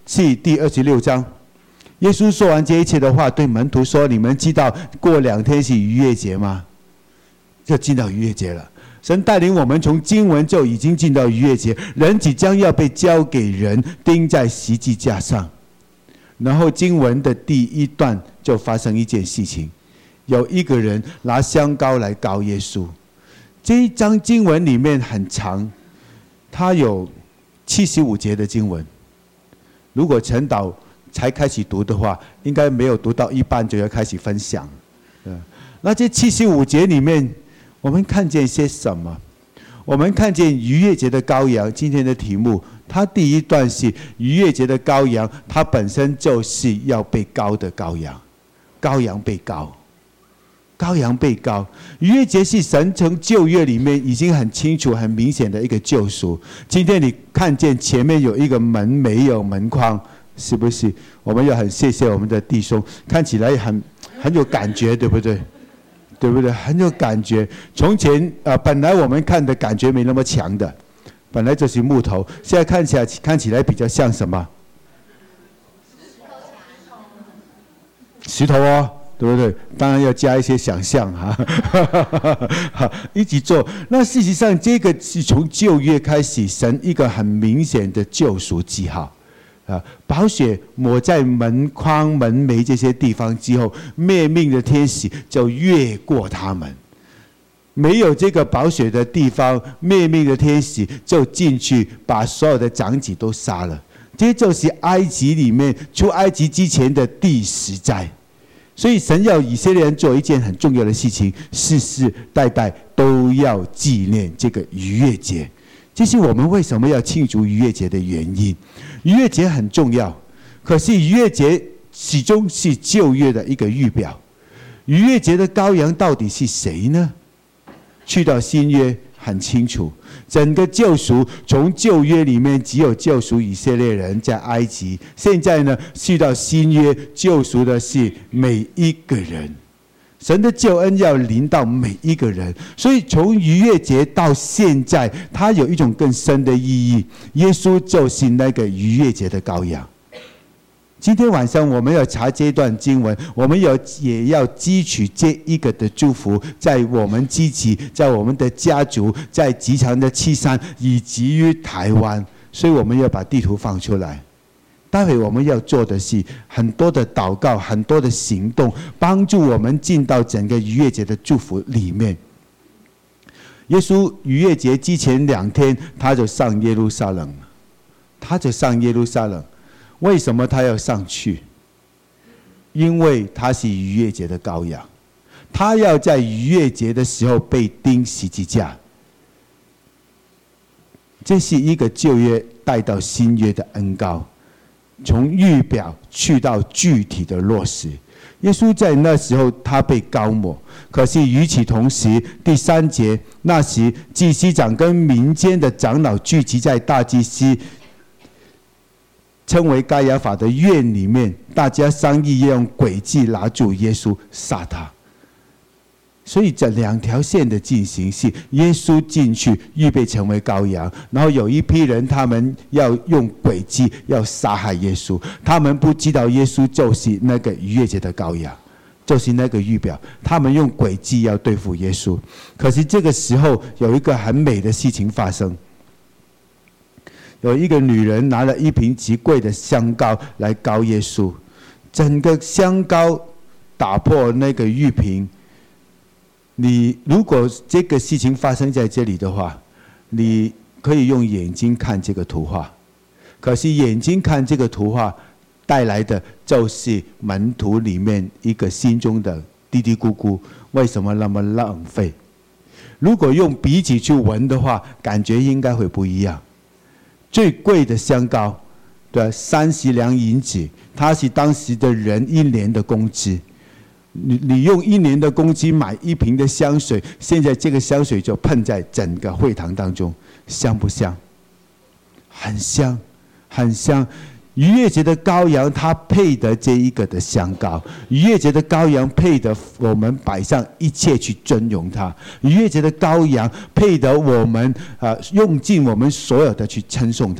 记第26章，耶稣说完这一切的话，对门徒说：“你们知道过2天是逾越节吗？”就进到逾越节了。神带领我们从经文就已经进到逾越节，人子将要被交给人，钉在十字架上。然后经文的第1段就发生一件事情，有一个人拿香膏来膏耶稣。这一章经文里面很长，它有75节的经文。如果陈导才开始读的话，应该没有读到一半就要开始分享。那这75节里面，我们看见些什么？我们看见逾越节的羔羊，今天的题目，它第1段是逾越节的羔羊，它本身就是要被膏的羔羊，羔羊被膏，羔羊被膏。逾越节是神从旧约里面已经很清楚、很明显的一个救赎。今天你看见前面有一个门，没有门框，是不是？我们要很谢谢我们的弟兄，看起来很有感觉，对不对？对不对？很有感觉。从前本来我们看的感觉没那么强的，本来就是木头，现在看起来比较像什么？石头哦，对不对？当然要加一些想象哈，一起做。那事实上，这个是从旧约开始，神一个很明显的救赎记号。宝血抹在门框、门楣这些地方之后，灭命的天使就越过他们。没有这个宝血的地方，灭命的天使就进去，把所有的长子都杀了。这就是埃及里面出埃及之前的第10灾。所以神要以色列人做一件很重要的事情，世世代代都要纪念这个逾越节。这是我们为什么要庆祝逾越节的原因。逾越节很重要，可是逾越节始终是旧约的一个预表。逾越节的羔羊到底是谁呢？去到新约很清楚，整个救赎从旧约里面只有救赎以色列人在埃及，现在呢去到新约，救赎的是每一个人。神的救恩要临到每一个人，所以从逾越节到现在，它有一种更深的意义。耶稣就是那个逾越节的羔羊。今天晚上我们要查这段经文，我们也要汲取这一个的祝福，在我们自己，在我们的家族，在极长的七山，以及于台湾。所以我们要把地图放出来。待会我们要做的是很多的祷告，很多的行动，帮助我们进到整个逾越节的祝福里面。耶稣逾越节之前2天，他就上耶路撒冷了。为什么他要上去？因为他是逾越节的羔羊，他要在逾越节的时候被钉十字架。这是一个旧约带到新约的恩膏，从预表去到具体的落实。耶稣在那时候他被膏抹，可是与此同时，第3节，那时祭司长跟民间的长老聚集在大祭司称为该亚法的院里面，大家商议要用诡计拿住耶稣，杀他。所以这2条线的进行是耶稣进去预备成为羔羊，然后有一批人他们要用诡计要杀害耶稣，他们不知道耶稣就是那个逾越节的羔羊，就是那个预表，他们用诡计要对付耶稣。可是这个时候有一个很美的事情发生，有一个女人拿了一瓶极贵的香膏来膏耶稣，整个香膏打破那个玉瓶。你如果这个事情发生在这里的话，你可以用眼睛看这个图画，可是眼睛看这个图画带来的就是门徒里面一个心中的嘀嘀咕咕，为什么那么浪费？如果用鼻子去闻的话，感觉应该会不一样。最贵的香膏，对，30两银子，它是当时的人1年的工资。你用1年的工资买一瓶的香水，现在这个香水就喷在整个会堂当中，香不香？很香，很香。逾越节的羔羊，它配得这一个的香膏。逾越节的羔羊配得我们摆上一切去尊荣它。逾越节的羔羊配得我们用尽我们所有的去称颂它。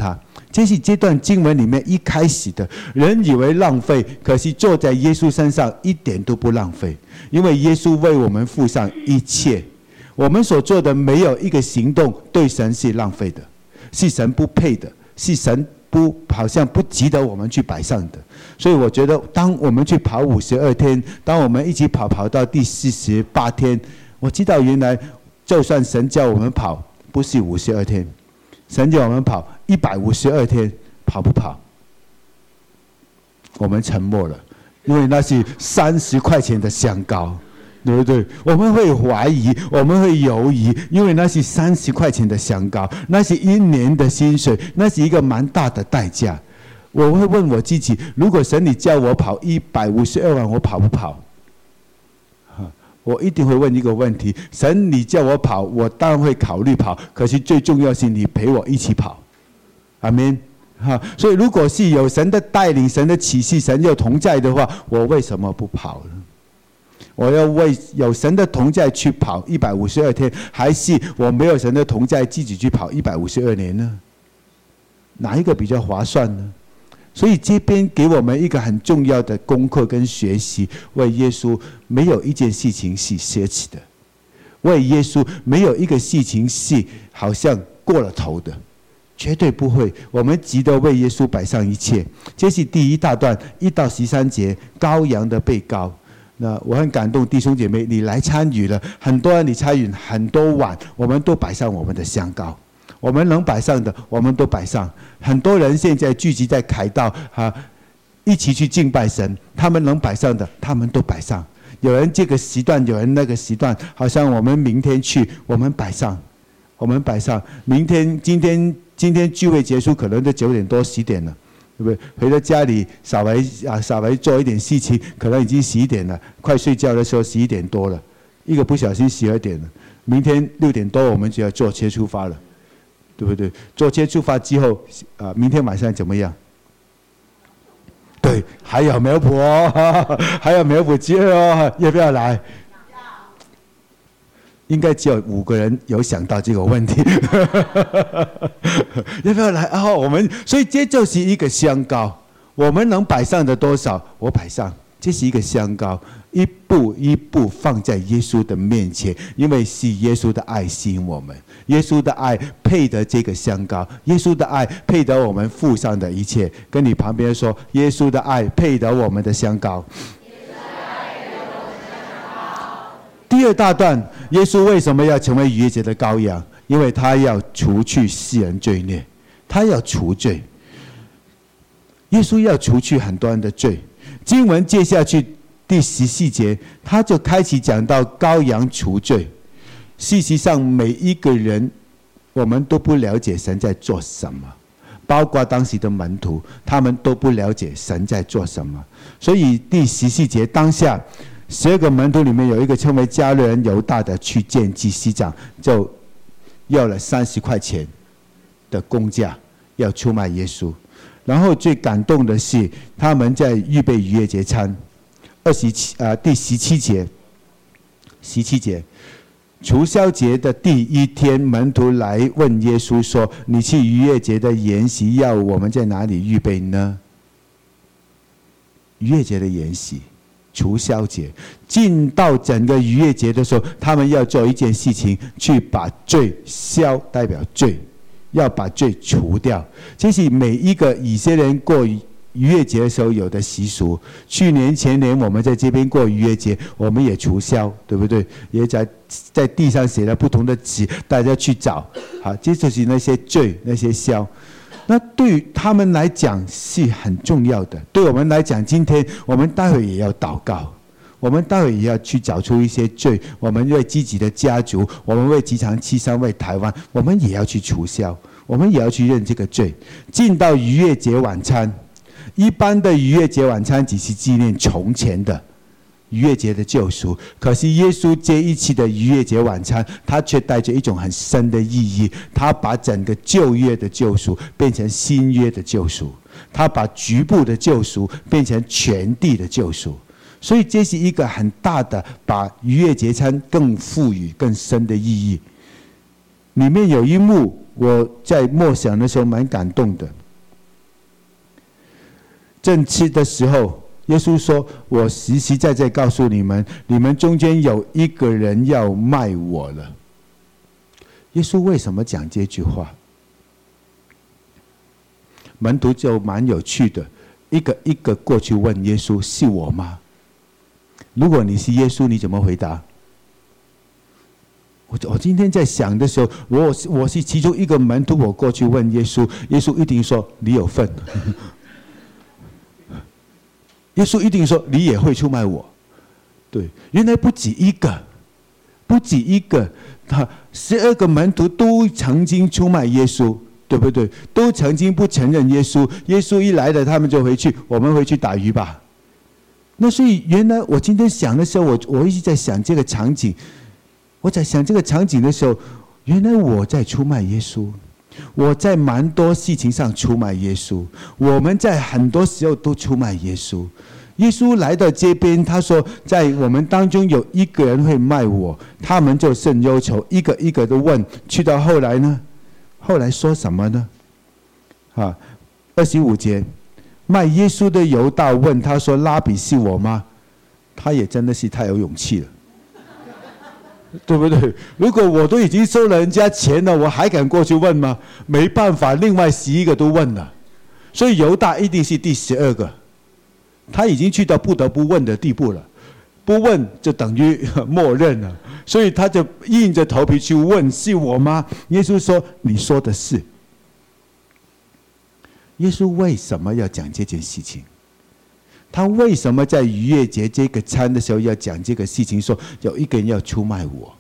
这是这段经文里面一开始的，人以为浪费，可是坐在耶稣身上一点都不浪费，因为耶稣为我们付上一切，我们所做的没有一个行动对神是浪费的，是神不配的，是神好像不值得我们去摆上的。所以我觉得当我们去跑52天，当我们一起跑到第48天，我知道原来就算神叫我们跑不是52天，神叫我们跑152天，跑不跑？我们沉默了，因为那是30块钱的香膏，对不对？我们会怀疑，我们会犹疑，因为那是30块钱的香膏，那是1年的薪水，那是一个蛮大的代价。我会问我自己，如果神你叫我跑152万，我跑不跑？我一定会问一个问题：神你叫我跑，我当然会考虑跑，可是最重要是你陪我一起跑。阿们。所以如果是有神的带领，神的启示，神有同在的话，我为什么不跑呢？我要为有神的同在去跑152天，还是我没有神的同在自己去跑152年呢？哪一个比较划算呢？所以这边给我们一个很重要的功课跟学习，为耶稣没有一件事情是奢侈的，为耶稣没有一个事情是好像过了头的，绝对不会。我们值得为耶稣摆上一切。这是第一大段1到13节，羔羊的被膏。那我很感动，弟兄姐妹，你来参与了，很多人你参与很多碗，我们都摆上我们的香膏。我们能摆上的，我们都摆上。很多人现在聚集在凯道一起去敬拜神，他们能摆上的，他们都摆上。有人这个时段，有人那个时段，好像我们明天去，我们摆上，我们摆上。明天、今天聚会结束，可能就9点多、10点了，对不对？回到家里稍微做一点事情，可能已经11点了。快睡觉的时候11点多了，一个不小心12点了。明天6点多我们就要坐车出发了。对不对？坐车出发之后，明天晚上怎么样？对，还有苗圃哦，还有苗圃饥饿哦，要不要来？应该只有5个人有想到这个问题，要不要来？所以这就是一个香膏，我们能摆上的多少，我摆上。这是一个香膏，一步一步放在耶稣的面前，因为是耶稣的爱吸引我们，耶稣的爱配得这个香膏，耶稣的爱配得我们付上的一切。跟你旁边说，耶稣的爱配得我们的香膏。第二大段，耶稣为什么要成为逾越节的羔羊？因为他要除去世人罪孽，他要除罪。耶稣要除去很多人的罪。经文接下去第14节，他就开始讲到羔羊除罪。事实上，每一个人我们都不了解神在做什么，包括当时的门徒，他们都不了解神在做什么。所以第14节当下12个门徒里面有一个称为加略人犹大的去见祭司长，就要了30块钱的工价，要出卖耶稣。然后最感动的是，他们在预备逾越节餐。第17节，除酵节的第1天，门徒来问耶稣说：“你去逾越节的筵席要我们在哪里预备呢？”逾越节的筵席，除酵节，进到整个逾越节的时候，他们要做一件事情，去把罪消，代表罪。要把罪除掉，这是每一个以色列人过逾越节的时候有的习俗。去年、前年我们在这边过逾越节，我们也除酵，对不对？也在地上写了不同的纸，大家去找。好，这就是那些罪、那些酵。那对于他们来讲是很重要的，对我们来讲，今天我们待会也要祷告。我们待会也要去找出一些罪，我们为自己的家族，我们为几场七伤，为台湾，我们也要去除销，我们也要去认这个罪。进到逾越节晚餐，一般的逾越节晚餐只是纪念从前的逾越节的救赎，可是耶稣这一期的逾越节晚餐，他却带着一种很深的意义，他把整个旧约的救赎变成新约的救赎，他把局部的救赎变成全地的救赎。所以这是一个很大的把逾越节餐更赋予更深的意义。里面有一幕我在默想的时候蛮感动的， 正吃的时候，耶稣说：“我实实在在告诉你们，你们中间有一个人要卖我了。”耶稣为什么讲这句话？门徒就蛮有趣的，一个一个过去问耶稣：“是我吗？”如果你是耶稣，你怎么回答？我今天在想的时候，我是其中一个门徒，我过去问耶稣，耶稣一定说：“你有份。”耶稣一定说：“你也会出卖我。”对，原来不止一个，他12个门徒都曾经出卖耶稣。对不对？都曾经不承认耶稣，耶稣一来了，他们就回去，我们回去打鱼吧。那所以原来我今天想的时候，我一直在想这个场景。我在想这个场景的时候，原来我在出卖耶稣，我在蛮多事情上出卖耶稣，我们在很多时候都出卖耶稣。耶稣来到这边，他说在我们当中有一个人会卖我，他们就甚忧愁，一个一个的问，去到后来呢？后来说什么呢？25节，卖耶稣的犹大问他说：“拉比是我吗？”他也真的是太有勇气了，对不对？如果我都已经收了人家钱了，我还敢过去问吗？没办法，另外11个都问了，所以犹大一定是第12个，他已经去到不得不问的地步了，不问就等于默认了。所以他就硬着头皮去问：“是我吗？”耶稣说：“你说的是。”耶稣为什么要讲这件事情？他为什么在逾越节这个餐的时候要讲这个事情？说有一个人要出卖我。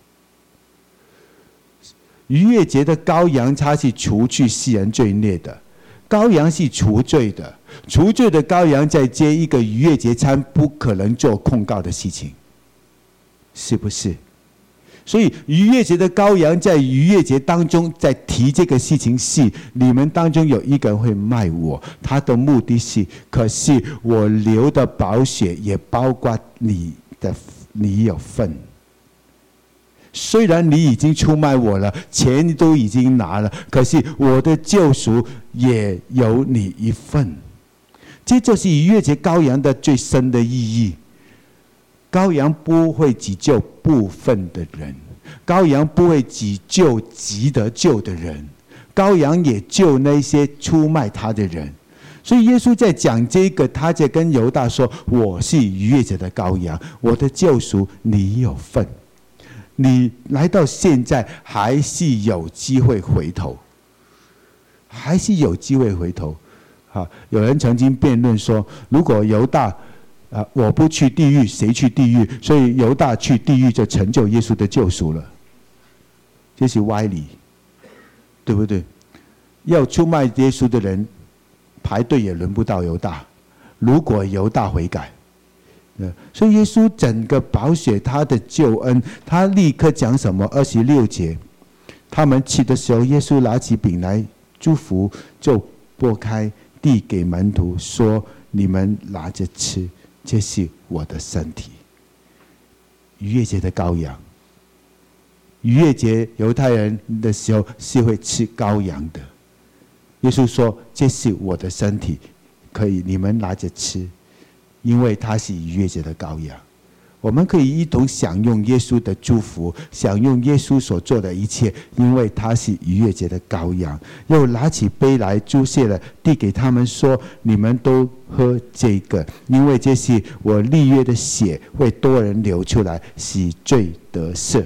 逾越节的羔羊，它是除去世人罪孽的，羔羊是除罪的，除罪的羔羊在接一个逾越节餐，不可能做控告的事情，是不是？所以逾越节的羔羊在逾越节当中在提这个事情，是你们当中有一个人会卖我，他的目的是，可是我流的宝血也包括你有份。虽然你已经出卖我了，钱都已经拿了，可是我的救赎也有你一份。这就是逾越节羔羊的最深的意义。羔羊不会只救部分的人，羔羊不会只救值得救的人，羔羊也救那些出卖他的人。所以耶稣在讲这个，他在跟犹大说：“我是逾越节的羔羊，我的救赎你有份。你来到现在还是有机会回头，还是有机会回头。”有人曾经辩论说，如果犹大我不去地狱，谁去地狱？所以犹大去地狱就成就耶稣的救赎了，这是歪理，对不对？要出卖耶稣的人排队也轮不到犹大，如果犹大悔改。所以耶稣整个宝血他的救恩，他立刻讲什么？26节，他们吃的时候，耶稣拿起饼来祝福，就拨开递给门徒说：“你们拿着吃，这是我的身体。”逾越节的羔羊，逾越节犹太人的时候是会吃羔羊的。耶稣说：“这是我的身体，可以你们拿着吃，因为它是逾越节的羔羊。”我们可以一同享用耶稣的祝福，享用耶稣所做的一切，因为他是逾越节的羔羊。又拿起杯来祝谢了，递给他们说：“你们都喝这个，因为这是我立约的血，为多人流出来，洗罪得赦。”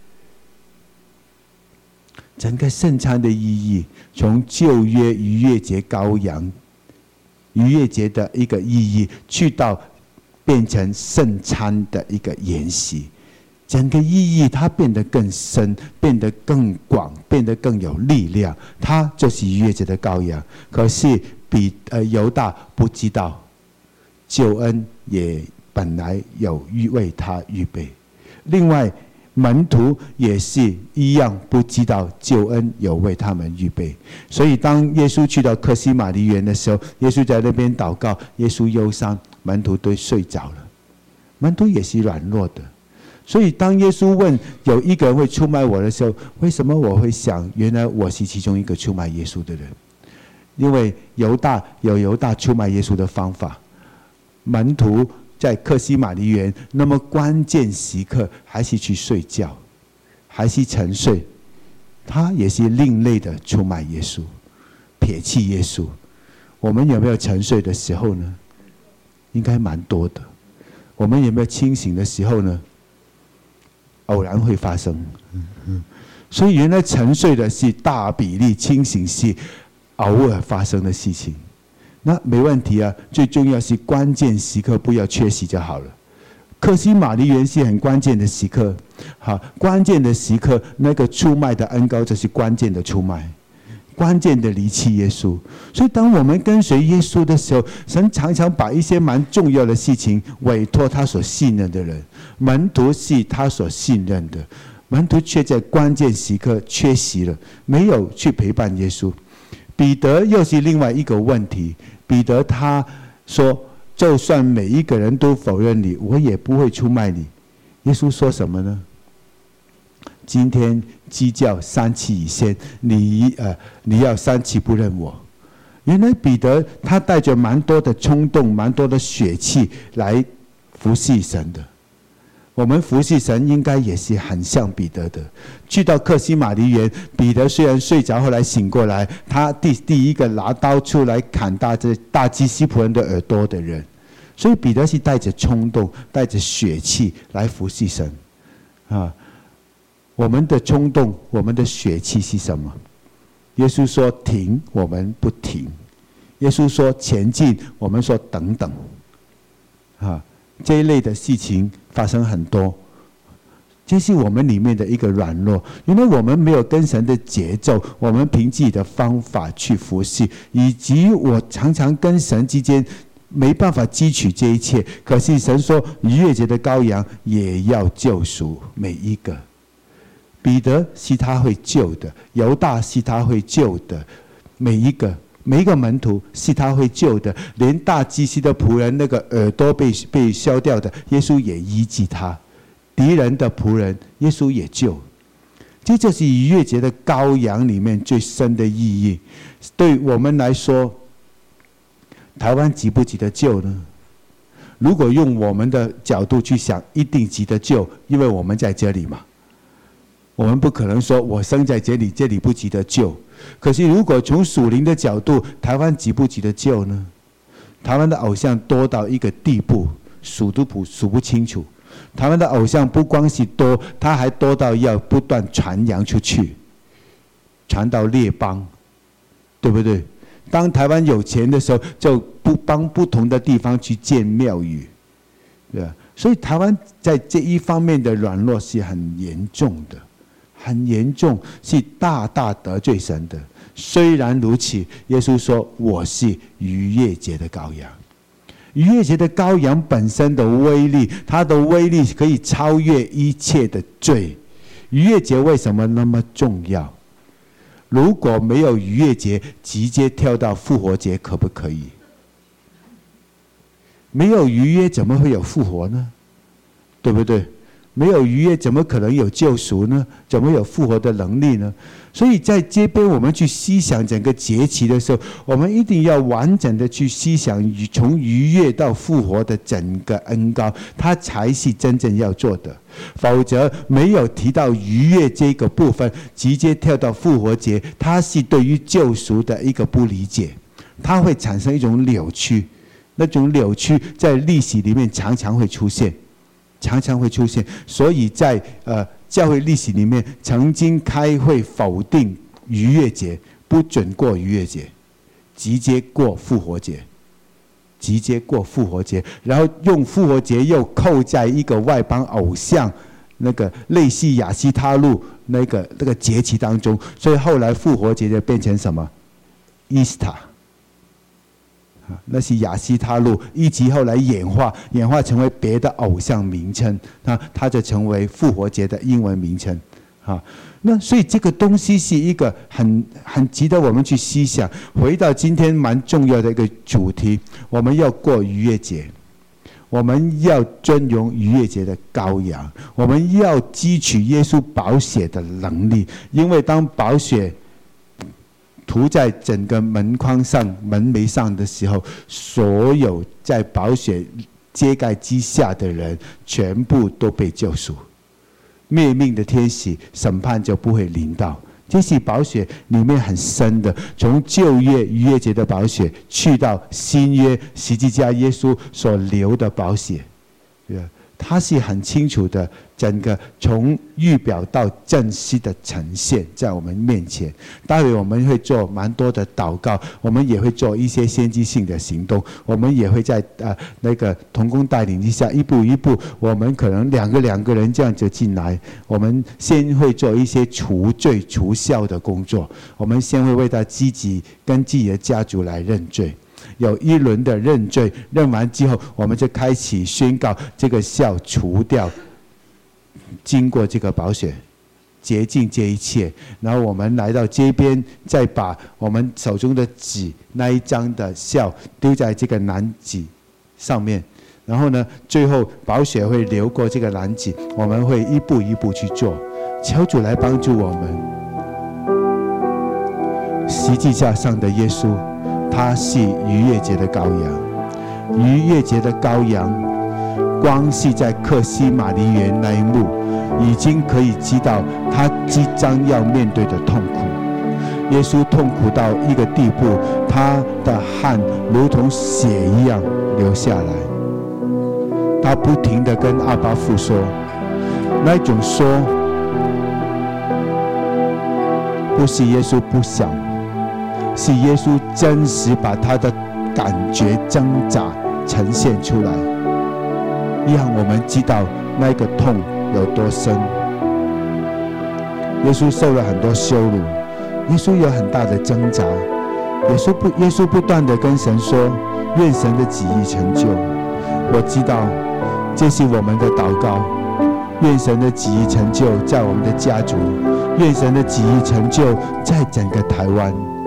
整个圣餐的意义，从旧约逾越节羔羊、逾越节的一个意义，去到变成圣餐的一个研习，整个意义它变得更深，变得更广，变得更有力量。它就是逾越节的羔羊。可是犹大不知道，救恩也本来有为他预备。另外门徒也是一样不知道救恩有为他们预备。所以当耶稣去到客西马尼园的时候，耶稣在那边祷告，耶稣忧伤，门徒都睡着了。门徒也是软弱的。所以当耶稣问有一个人会出卖我的时候，为什么我会想，原来我是其中一个出卖耶稣的人？ 因为犹大有犹大出卖耶稣的方法，门徒在客西马尼园那么关键时刻还是去睡觉，还是沉睡，他也是另类的出卖耶稣，撇弃耶稣。我们有没有沉睡的时候呢？应该蛮多的。我们有没有清醒的时候呢？偶然会发生。所以原来沉睡的是大比例，清醒是偶尔发生的事情。那没问题啊，最重要是关键时刻不要缺席就好了。客西马尼园是很关键的时刻，好，关键的时刻，那个出卖的恩膏就是关键的出卖。关键的离弃耶稣，所以当我们跟随耶稣的时候，神常常把一些蛮重要的事情委托他所信任的人。门徒是他所信任的，门徒却在关键时刻缺席了，没有去陪伴耶稣。彼得又是另外一个问题，彼得他说，就算每一个人都否认你，我也不会出卖你。耶稣说什么呢？今天鸡叫3次以先，你要3次不认我。原来彼得他带着蛮多的冲动，蛮多的血气来服侍神的。我们服侍神应该也是很像彼得的。去到客西马尼园，彼得虽然睡着，后来醒过来，他第一个拿刀出来砍大祭司仆人的耳朵的人。所以彼得是带着冲动，带着血气来服侍神啊。我们的冲动，我们的血气是什么？耶稣说停，我们不停；耶稣说前进，我们说等等。这一类的事情发生很多，这是我们里面的一个软弱，因为我们没有跟神的节奏，我们凭自己的方法去服侍，以及我常常跟神之间没办法汲取这一切。可是神说，逾越节的羔羊也要救赎每一个。彼得是他会救的，犹大是他会救的，每一个门徒是他会救的，连大祭司的仆人那个耳朵被削掉的，耶稣也医治他；敌人的仆人，耶稣也救。这就是逾越节的羔羊里面最深的意义。对我们来说，台湾值不值得救呢？如果用我们的角度去想，一定值得救，因为我们在这里嘛。我们不可能说我生在这里，这里不值得救。可是如果从属灵的角度，台湾值不值得救呢？台湾的偶像多到一个地步，数不清楚。台湾的偶像不光是多，它还多到要不断传扬出去，传到列邦，对不对？当台湾有钱的时候，就不帮不同的地方去建庙宇，对吧？所以台湾在这一方面的软弱是很严重的。很严重，是大大得罪神的。虽然如此，耶稣说我是逾越节的羔羊。逾越节的羔羊本身的威力，它的威力可以超越一切的罪。逾越节为什么那么重要？如果没有逾越节，直接跳到复活节可不可以？没有逾越怎么会有复活呢？对不对？没有逾越怎么可能有救赎呢？怎么有复活的能力呢？所以在这边我们去思想整个节期的时候，我们一定要完整的去思想从逾越到复活的整个恩膏，它才是真正要做的。否则没有提到逾越这个部分，直接跳到复活节，它是对于救赎的一个不理解，它会产生一种扭曲。那种扭曲在历史里面常常会出现。所以在教会历史里面，曾经开会否定逾越节，不准过逾越节，直接过复活节，然后用复活节又扣在一个外邦偶像那个类似亚西他路那个节期当中，所以后来复活节就变成什么？伊斯塔。那是亚西他路，以及后来演化成为别的偶像名称，它就成为复活节的英文名称。那所以这个东西是一个很值得我们去思想。回到今天蛮重要的一个主题，我们要过逾越节，我们要尊荣逾越节的羔羊，我们要汲取耶稣宝血的能力，因为当宝血涂在整个门框上、门楣上的时候，所有在宝血揭盖之下的人，全部都被救赎。灭命的天使审判就不会临到。这是宝血里面很深的，从旧约逾越节的宝血去到新约十字架耶稣所流的宝血，它是很清楚的，整个从预表到正式的呈现在我们面前。待会我们会做蛮多的祷告，我们也会做一些先知性的行动，我们也会在那个同工带领之下，一步一步，我们可能两个人这样子进来。我们先会做一些除罪除酵的工作，我们先会为他自己跟自己的家族来认罪。有一轮的认罪，认完之后，我们就开启宣告这个酵除掉，经过这个宝血洁净这一切。然后我们来到这边，再把我们手中的纸那一张的酵丢在这个篮子上面，然后呢，最后宝血会流过这个篮子，我们会一步一步去做，求主来帮助我们。十字架上的耶稣，他是逾越节的羔羊，逾越节的羔羊，光是在客西马尼园那一幕，已经可以知道他即将要面对的痛苦。耶稣痛苦到一个地步，他的汗如同血一样流下来，他不停地跟阿爸父说，那种说不是耶稣不想，是耶稣真实把他的感觉挣扎呈现出来，让我们知道那个痛有多深。耶稣受了很多羞辱，耶稣有很大的挣扎，耶稣不断地跟神说，愿神的旨意成就。我知道这是我们的祷告，愿神的旨意成就在我们的家族，愿神的旨意成就在整个台湾。